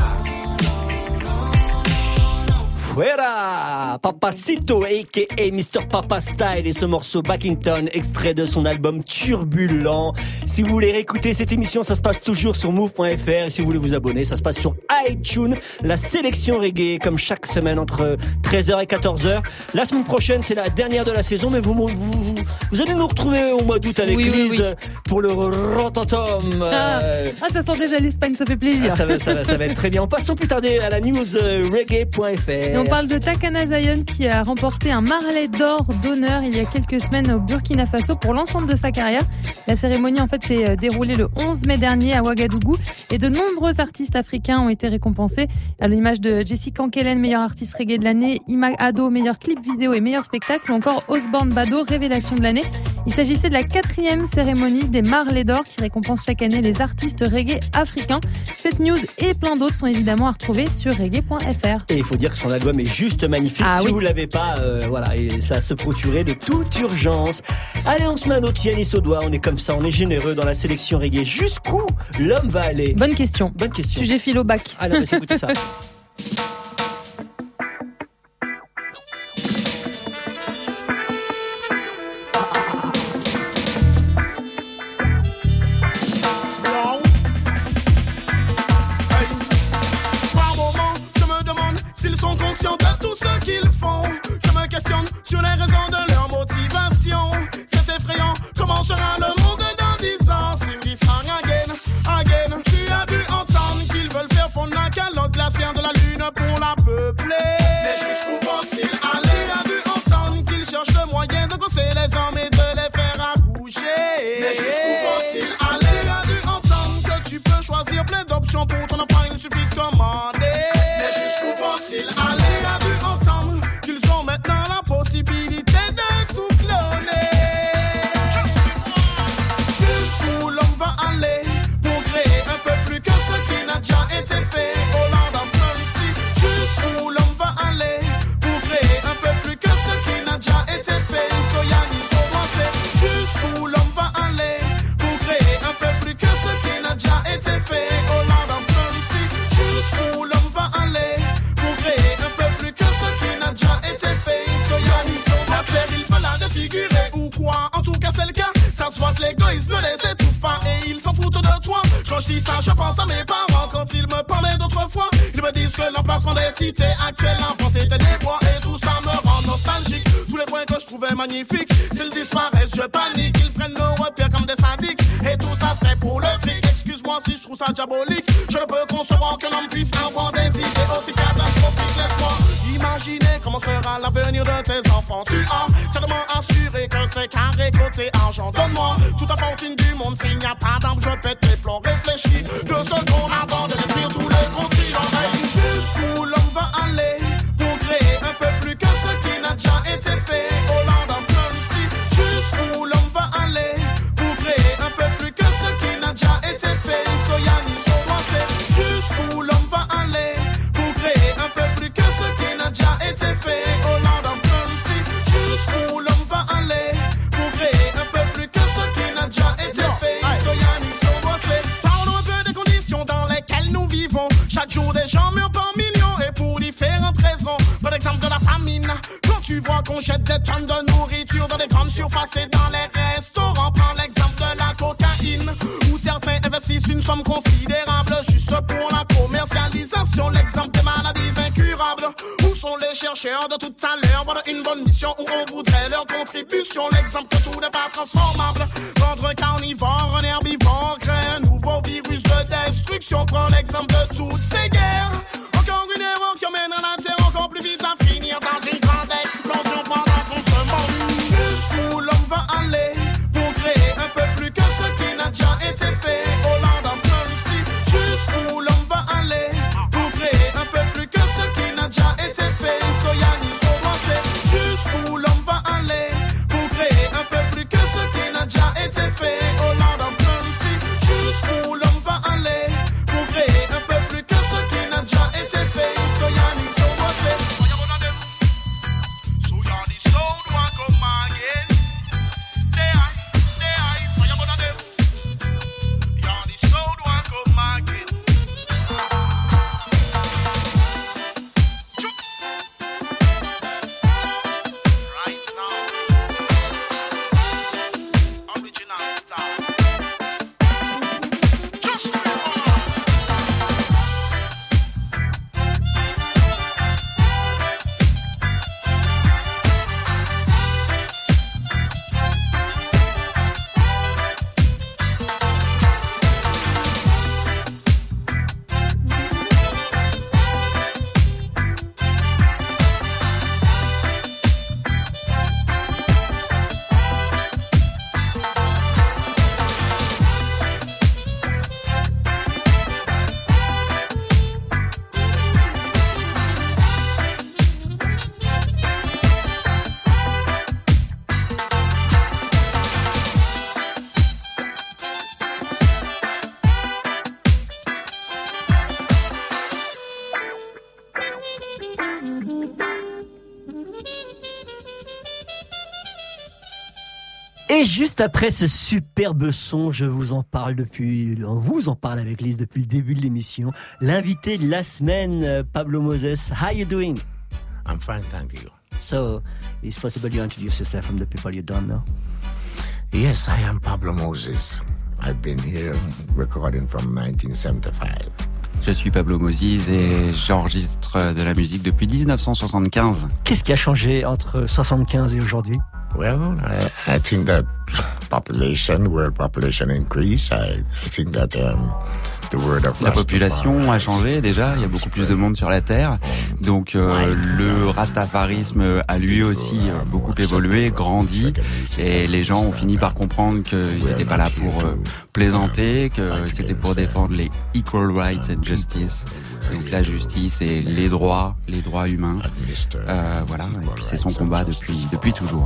S3: Fuera, Papacito a.k.a. Mr. Papa Style et ce morceau Backington, extrait de son album Turbulent. Si vous voulez réécouter cette émission, ça se passe toujours sur move.fr et si vous voulez vous abonner, ça se passe sur iTunes, la sélection reggae, comme chaque semaine entre 13h et 14h. La semaine prochaine, c'est la dernière de la saison, mais vous allez nous retrouver au mois d'août avec Lise pour le Rototom.
S4: Ça sent déjà l'Espagne, ça fait plaisir.
S3: Ça va être très bien. En passant plus tarder à la news reggae.fr.
S4: On parle de Takana Zion qui a remporté un Marley d'or d'honneur il y a quelques semaines au Burkina Faso pour l'ensemble de sa carrière. La cérémonie en fait s'est déroulée le 11 mai dernier à Ouagadougou et de nombreux artistes africains ont été récompensés à l'image de Jessie Kankelen, meilleur artiste reggae de l'année, Ima Ado, meilleur clip vidéo et meilleur spectacle, ou encore Osborne Bado, révélation de l'année. Il s'agissait de la 4e cérémonie des Marley d'or qui récompense chaque année les artistes reggae africains. Cette news et plein d'autres sont évidemment à retrouver sur reggae.fr.
S3: Et il faut dire que son album est juste magnifique. Si vous l'avez pas, voilà, et ça se procurer de toute urgence. Allez, on se met un autre Yannis au doigt. On est comme ça, on est généreux dans la sélection reggae. Jusqu'où l'homme va aller?
S4: Bonne question. Sujet philo bac.
S3: Allez, on va s'écouter ça.
S12: Conscients de tout ce qu'ils font, je me questionne sur les raisons de leur motivation. C'est effrayant, comment sera le monde dans 10 ans? S'ils disent again, tu as dû entendre qu'ils veulent faire fondre la calotte glaciaire de la lune pour la peuple. peuplé. Mais jusqu'où vont-ils aller? A vu entendre qu'ils cherchent le moyen de causer les hommes et de les faire accoucher. Mais jusqu'où vont-ils aller? A vu entendre que tu peux choisir plein d'options pour ton enfant, il suffit de commander. Mais jusqu'où vont-ils aller? A vu entendre qu'ils ont maintenant la possibilité de tout cloner. Jusqu'où l'homme va aller pour créer un peu plus que ce qui n'a déjà été fait au Land of Mercy. Jusqu'où l'homme va aller pour créer un peu plus que ce qui n'a déjà été fait. Soyani, Somancé. Jusqu'où l'homme va aller pour créer un peu plus que ce qui n'a déjà été fait au Land of Mercy. Jusqu'où l'homme va aller pour créer un peu plus que ce qui n'a déjà été fait. Soyani, Somancé. La série veut la défigurer ou quoi? En tout cas c'est le cas. Ça se voit que l'égoïsme les étouffe pas et ils s'en foutent de toi. Quand je dis ça, je pense à mes parents quand ils me parlaient d'autrefois. Ils me disent que l'emplacement des cités actuelles en France était des bois et tout ça me rend nostalgique. Tous les points que je trouvais magnifiques, s'ils disparaissent, je panique. Ils prennent nos repères comme des syndics et tout ça c'est pour le flic. Excuse-moi si je trouve ça diabolique. Je ne peux concevoir qu'un homme puisse avoir des idées aussi catastrophiques. Laisse-moi imaginer comment sera l'avenir de tes enfants. Tu as tellement assuré que c'est carré côté argent. Donne-moi toute la fortune du monde. S'il n'y a pas d'armes, je pète les plombs. Réfléchis 2 secondes avant de détruire tous les continents. Jusqu'où l'homme va aller pour créer un peu plus que ce qui n'a déjà été fait au Land of Mercy. Jusqu'où l'homme va aller pour créer un peu plus que ce qui n'a déjà été fait. Soyani, Somancé. Jusqu'où l'homme va aller pour créer un peu plus que ce qui n'a déjà été fait au Land of Mercy. Jusqu'où l'homme va aller pour créer un peu plus que ce qui n'a déjà été fait. Soyani, Somancé. Parlons un peu des conditions dans lesquelles nous vivons. Chaque jour des gens meurent par millions et pour différentes raisons. Par exemple de la famine. Quand tu vois qu'on jette des tonnes de nourriture dans les grandes surfaces et dans les restaurants. Prends l'exemple de la cocaïne où certains investissent une somme considérable juste pour la commercialisation. L'exemple des maladies incurables. Où sont les chercheurs de tout à l'heure? Voilà une bonne mission où on voudrait leur contribution. L'exemple que tout n'est pas transformable. Rendre un carnivore, un herbivore, créer un nouveau virus de destruction. Prends l'exemple de toutes ces guerres. Encore une erreur qui emmène la terre encore plus vite à finir dans une grande explosion pendant qu'on se mord. Jusqu'où l'homme va aller pour créer un peu plus que ce qui n'a déjà été fait au Land of Mercy. Jusqu'où l'homme va aller pour créer un peu plus que ce qui n'a déjà été fait. Soyani, Somancé. Jusqu'où l'homme va aller pour créer un peu plus que ce qui n'a déjà été fait au Land of Mercy. Jusqu'où l'homme va aller pour créer un peu plus que ce qui n'a déjà été fait. Soyani, Somancé. Soyani, Somancé.
S3: Et juste après ce superbe son, on vous en parle avec Lise depuis le début de l'émission. L'invité de la semaine, Pablo Moses. How you doing?
S17: I'm fine, thank you.
S3: So, it's possible you introduce yourself from the people you don't know?
S17: Yes, I am Pablo Moses. I've been here recording from 1975.
S18: Je suis Pablo Moses et j'enregistre de la musique depuis 1975.
S3: Qu'est-ce qui a changé entre 75 et aujourd'hui?
S17: Well, I think that world population increase. I think that
S18: La population a changé déjà, il y a beaucoup plus de monde sur la Terre. Donc le rastafarisme a lui aussi beaucoup évolué, grandi, et les gens ont fini par comprendre qu'ils n'étaient pas là pour plaisanter, que c'était pour défendre les equal rights and justice, donc la justice et les droits humains. Voilà, et puis c'est son combat depuis toujours.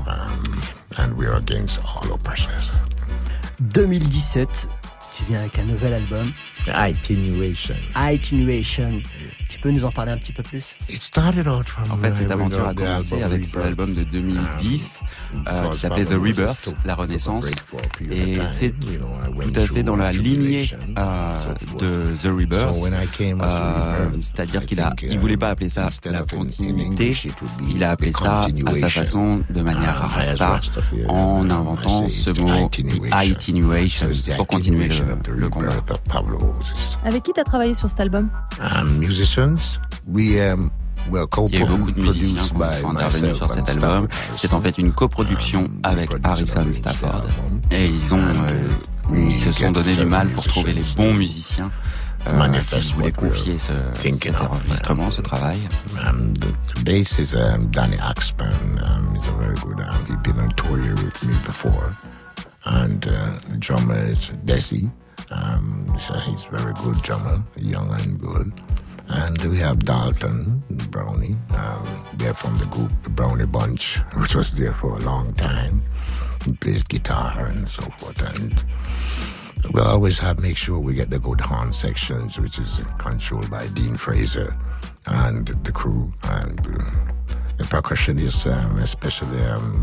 S3: 2017, tu viens avec un nouvel album.
S17: Itinuation.
S3: Tu peux nous en parler un petit peu plus?
S18: En fait, cette aventure a commencé avec son album de 2010 qui s'appelait The Rebirth, la Renaissance, et c'est tout à fait dans la lignée de The Rebirth, c'est-à-dire qu'il voulait pas appeler ça la continuité, il a appelé ça à sa façon, de manière rasta, en inventant ce mot Itinuation pour continuer le combat.
S4: Avec qui t'as travaillé sur cet album?
S17: Musicians.
S18: Il y a eu beaucoup de musiciens qui sont intervenus sur cet album. C'est en fait une coproduction avec Harrison Stafford. Et ils se sont donné du mal pour trouver les bons musiciens qui voulaient confier cet enregistrement, ce travail.
S17: The bass is Danny Axman. He's a very good. He's been on tour here with me before. And the drummer is Desi. So he's a very good drummer, young and good. And we have Dalton Brownie. They're from the group, the Brownie Bunch, which was there for a long time. He plays guitar and so forth. And we always make sure we get the good horn sections, which is controlled by Dean Fraser and the crew. And the percussionists, especially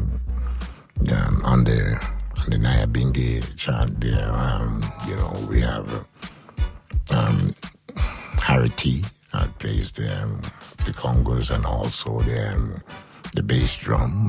S17: on the Nyabingi chant there, we have Harry T plays the congos and also the bass drum.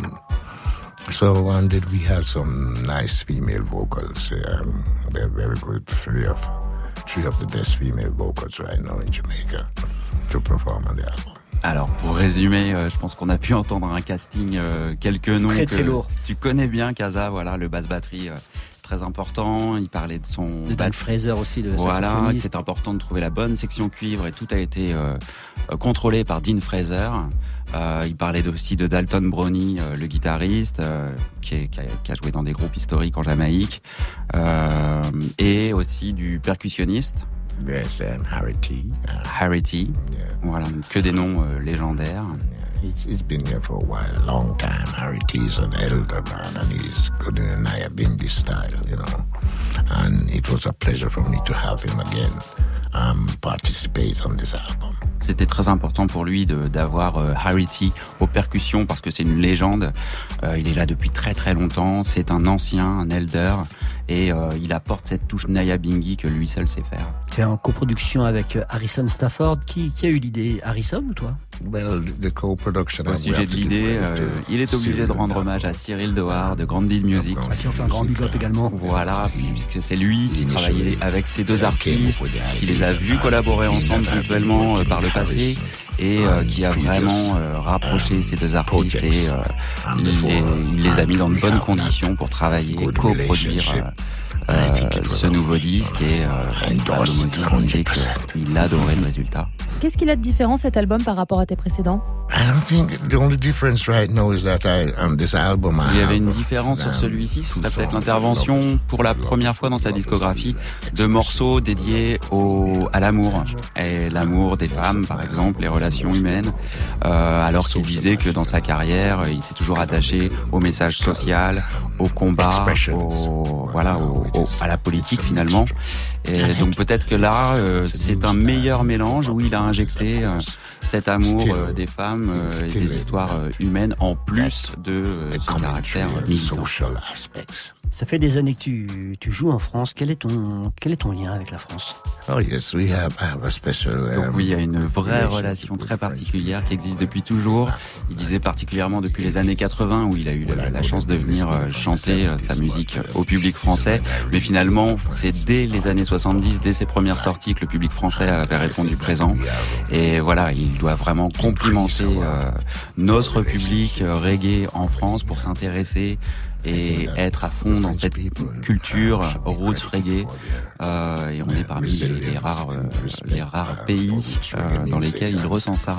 S17: Did we have some nice female vocals? They're very good. Three of the best female vocals right now in Jamaica to perform on the album.
S18: Alors, pour résumer, je pense qu'on a pu entendre un casting, quelques noms
S3: très lourd.
S18: Tu connais bien, Kaza, voilà, le basse-batterie très important. Il parlait de son...
S3: De Dan Fraser aussi, le
S18: voilà,
S3: saxophoniste.
S18: c'est important de trouver la bonne section cuivre et tout a été contrôlé par Dean Fraser. Il parlait aussi de Dalton Brownie, le guitariste, qui a joué dans des groupes historiques en Jamaïque, et aussi du percussionniste.
S17: Yes, Harry T.
S18: Harry T.
S17: Yeah.
S18: Voilà, que des noms légendaires.
S17: He's been here for a while, a long time. Harry T is an elder man, and he's good in the Nyabingi style, And it was a pleasure for me to have him again participate on this album.
S18: C'était très important pour lui d'avoir Harry T aux percussions parce que c'est une légende. Il est là depuis très très longtemps. C'est un ancien, un elder, et il apporte cette touche Nyabingi que lui seul sait faire.
S3: Tu es en coproduction avec Harrison Stafford. Qui a eu l'idée, Harrison ou toi?
S17: Well, the co-production.
S18: Au sujet de l'idée, il est obligé de rendre hommage à Cyril Doar de Grand Deal Music.
S3: Qui en fait un grand big up également.
S18: Voilà, puisque c'est lui qui travaillait avec ces deux artistes, qui les a vus collaborer ensemble ponctuellement par le passé, et qui a vraiment rapproché ces deux artistes, et il les a mis dans de bonnes conditions pour travailler et coproduire ce nouveau disque, et Pablo Moses disait qu'il adorait le résultat.
S4: Qu'est-ce qu'il a de différent cet album par rapport à tes précédents?
S17: Il
S18: y avait une différence sur celui-ci, ce serait peut-être l'intervention pour la première fois dans sa discographie de morceaux dédiés à l'amour, et l'amour des femmes par exemple, les relations humaines, alors qu'il disait que dans sa carrière il s'est toujours attaché au message social, au combat, à la politique finalement. Et donc peut-être que là, c'est un meilleur mélange où il a injecté cet amour des femmes et des histoires humaines en plus de ce caractère militant.
S3: Ça fait des années que tu joues en France. Quel est ton lien avec la France?
S17: Oh yes, I have a special.
S18: Donc oui, il y a une vraie relation très particulière qui existe depuis toujours. Il disait particulièrement depuis les années 80 où il a eu la chance de venir chanter sa musique au public français. Mais finalement, c'est dès les années 70, dès ses premières sorties, que le public français avait répondu présent. Et voilà, il doit vraiment complimenter notre public reggae en France pour s'intéresser et être à fond dans cette culture roots reggae. Et on est parmi les rares pays dans lesquels il ressent ça.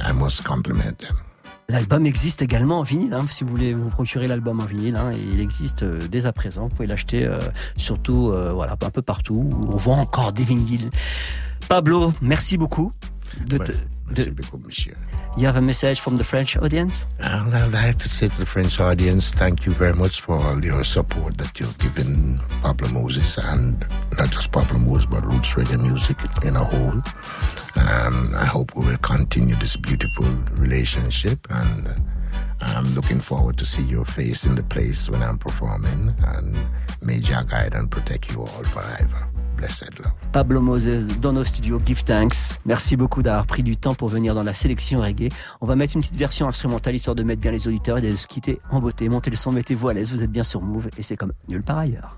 S3: L'album existe également en vinyle, si vous voulez vous procurer l'album en vinyle, et il existe dès à présent. Vous pouvez l'acheter surtout un peu partout où on voit encore des vinyles. Pablo, merci beaucoup.
S17: Merci beaucoup, monsieur.
S3: You have a message from the French audience?
S17: I'd like to say to the French audience, thank you very much for all your support that you've given Pablo Moses, and not just Pablo Moses, but roots reggae music in a whole. I hope we will continue this beautiful relationship, and I'm looking forward to see your face in the place when I'm performing, and may Jah guide and protect you all forever. Blessed love.
S3: Pablo Moses dans nos studios, Give Thanks. Merci beaucoup d'avoir pris du temps pour venir dans la sélection reggae. On va mettre une petite version instrumentale histoire de mettre bien les auditeurs et de se quitter en beauté. Montez le son, mettez-vous à l'aise, vous êtes bien sur Move et c'est comme nulle part ailleurs.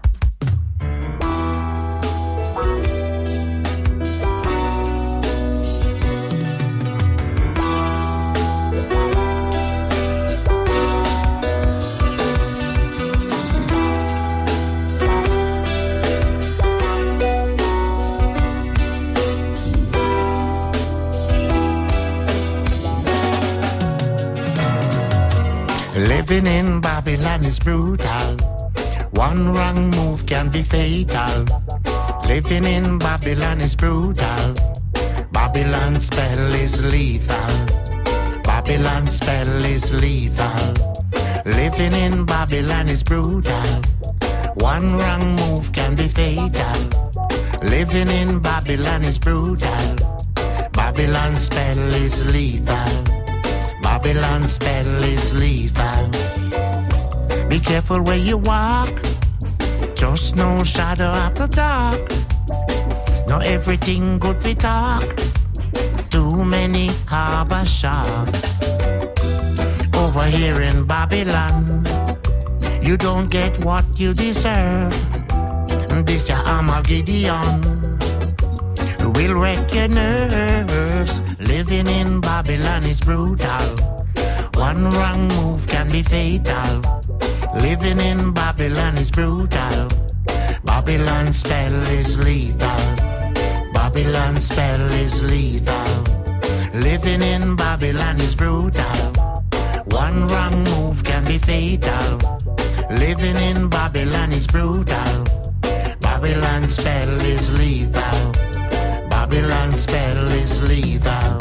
S2: Living in Babylon is brutal. One wrong move can be fatal. Living in Babylon is brutal. Babylon's spell is lethal. Babylon's spell is lethal. Living in Babylon is brutal. One wrong move can be fatal. Living in Babylon is brutal. Babylon's spell is lethal. Babylon's spell is lethal. Be careful where you walk. Just no shadow after dark. Not everything good we talk. Too many harbor sharks. Over here in Babylon, you don't get what you deserve. This your Armageddon will wreck your nerves. Living in Babylon is brutal. One wrong move can be fatal. Living in Babylon is brutal. Babylon's spell is lethal. Babylon's spell is lethal. Living in Babylon is brutal. One wrong move can be fatal. Living in Babylon is brutal. Babylon's spell is lethal. Babylon's spell is lethal.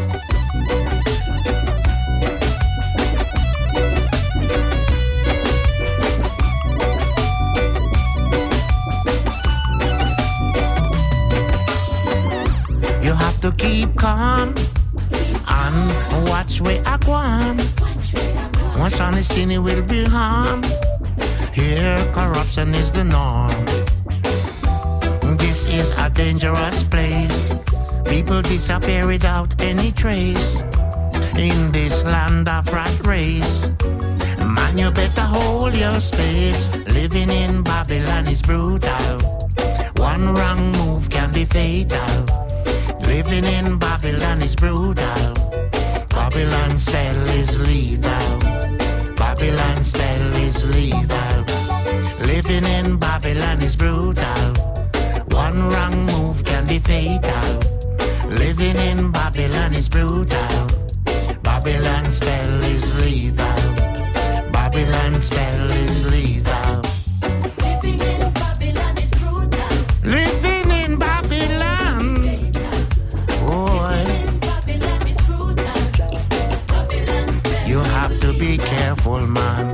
S2: You have to keep calm and watch where I go on. Once honesty will be harmed. Here corruption is the norm. This is a dangerous place. People disappear without any trace. In this land of rat race, man, you better hold your space. Living in Babylon is brutal. One wrong move can be fatal. Living in Babylon is brutal. Babylon's spell is lethal. Babylon's spell is lethal. Living in Babylon is brutal. One wrong move can be fatal. Living in Babylon is brutal. Babylon's spell is lethal. Babylon's spell is lethal. Living in Babylon is brutal. Living in Babylon. Boy. You have to be careful, man.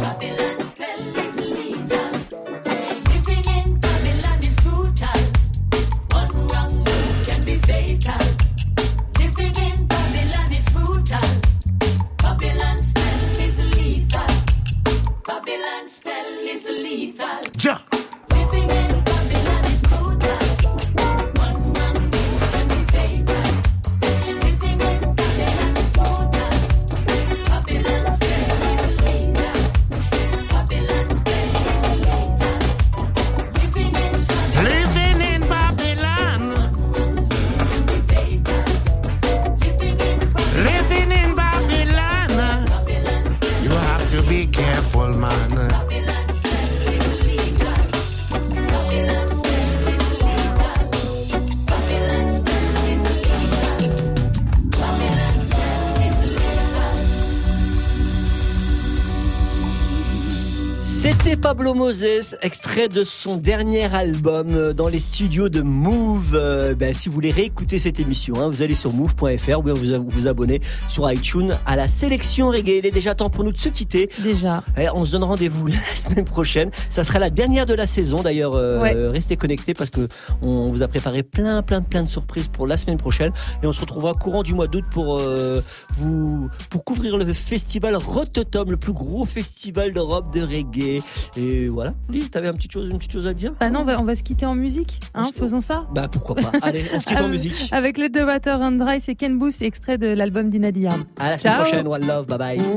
S3: C'était Pablo Moses, extrait de son dernier album dans les studios de Move. Si vous voulez réécouter cette émission, vous allez sur move.fr ou bien vous abonnez sur iTunes à la sélection reggae. Il est déjà temps pour nous de se quitter.
S4: Déjà.
S3: On se donne rendez-vous la semaine prochaine. Ça sera la dernière de la saison. D'ailleurs, restez connectés parce que on vous a préparé plein de surprises pour la semaine prochaine. Et on se retrouvera courant du mois d'août pour couvrir le festival Rototom, le plus gros festival d'Europe de reggae. Et voilà. Lise, t'avais une petite chose à dire?
S4: Non, on va se quitter en musique. Faisons ça.
S3: Pourquoi pas. Allez, on se quitte en musique.
S4: Avec Let the Water Run Dry, c'est Ken Booth, extrait de l'album d'Ina Diard.
S3: À la semaine prochaine. One love. Bye bye.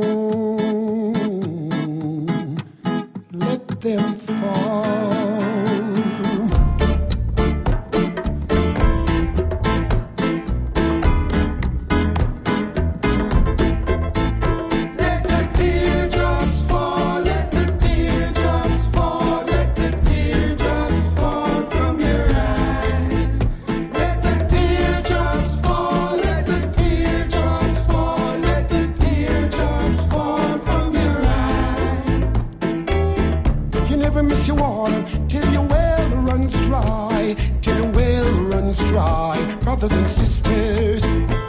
S7: Let them fall. Brothers and sisters,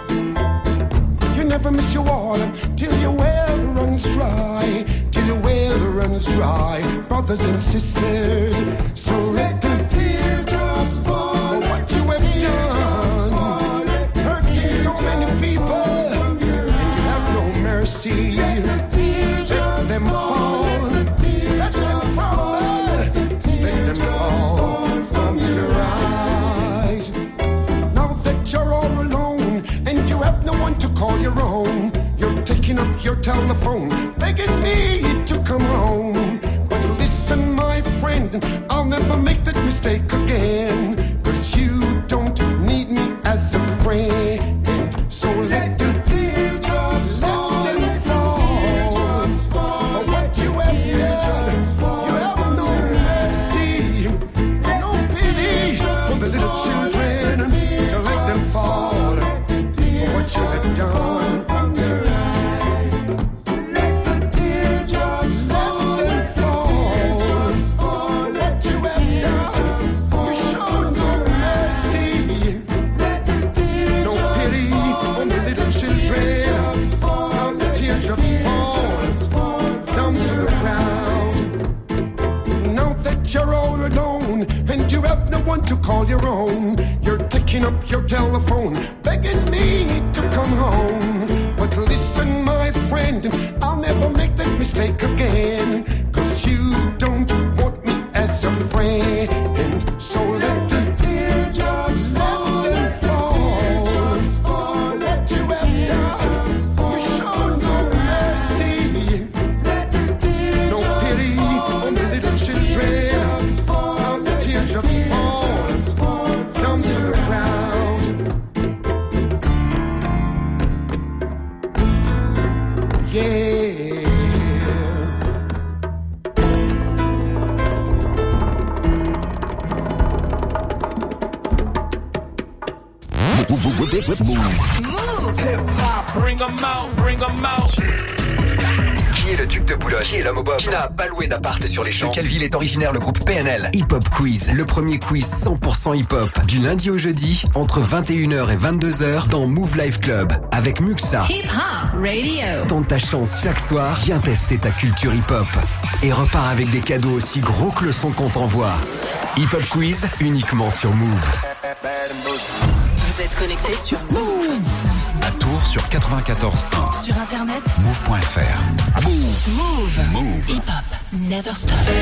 S7: you never miss your water till your well runs dry, till your well runs dry. Brothers and sisters, so let the teardrops fall for what you have done, hurting so many people, and you have no mercy. Let them fall, let them fall, let them fall from your eyes. You're all alone and you have no one to call your own. You're taking up your telephone, begging me to come home. But listen, my friend, I'll never make that mistake again. 'Cause you don't need me as a friend. So let the teardrops fall, let them fall for what you have done. You have no mercy, no pity for the little children. So let them fall for what you have done from your eyes. Let the teardrops fall, let them fall for what you have done. You show no mercy, no pity on the little children. Now the teardrops fall down to the ground. Now that you're all alone and you have no one to call your own, you're taking up your telephone, begging me to come home. But listen, my friend, I'll never make that mistake again. 'Cause you don't want me as a friend. So let the teardrops fall, let them fall for what you have done. You show no mercy, no pity on the little children. Now the teardrops fall down to the ground. Yeah.
S5: Move. Hip-hop, bring 'em out.
S19: Qui est le duc de Boulogne? Qui est l'homme au bob? Qui n'a pas loué d'appart sur les champs? De quelle ville est originaire le groupe PNL? Hip Hop Quiz, le premier quiz 100% hip-hop. Du lundi au jeudi, entre 21h et 22h dans Move Life Club, avec Muxa.
S1: Hip Hop Radio.
S19: Tente ta chance chaque soir, viens tester ta culture hip-hop. Et repars avec des cadeaux aussi gros que le son qu'on t'envoie. Hip Hop Quiz, uniquement sur Move.
S1: Vous êtes connectés sur Move.
S20: À Tours sur 94.1.
S1: Sur internet
S20: Move.fr.
S1: Move. Hip Hop Never Stop.